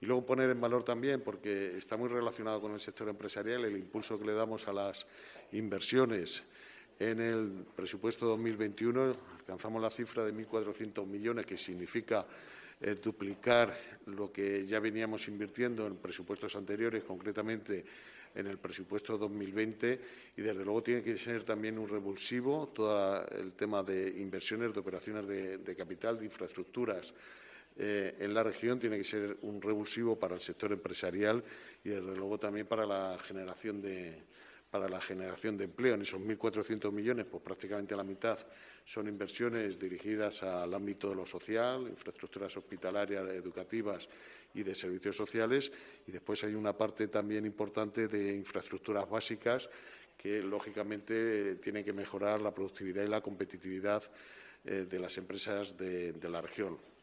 Y luego poner en valor también, porque está muy relacionado con el sector empresarial, el impulso que le damos a las inversiones. En el presupuesto 2021 alcanzamos la cifra de 1.400 millones, que significa duplicar lo que ya veníamos invirtiendo en presupuestos anteriores, concretamente en el presupuesto 2020, y desde luego tiene que ser también un revulsivo todo el tema de inversiones, de operaciones de capital, de infraestructuras en la región, tiene que ser un revulsivo para el sector empresarial y desde luego también para la generación de empleo. En esos 1.400 millones, pues prácticamente la mitad son inversiones dirigidas al ámbito de lo social, infraestructuras hospitalarias, educativas y de servicios sociales, y después hay una parte también importante de infraestructuras básicas que, lógicamente, tienen que mejorar la productividad y la competitividad de las empresas de la región.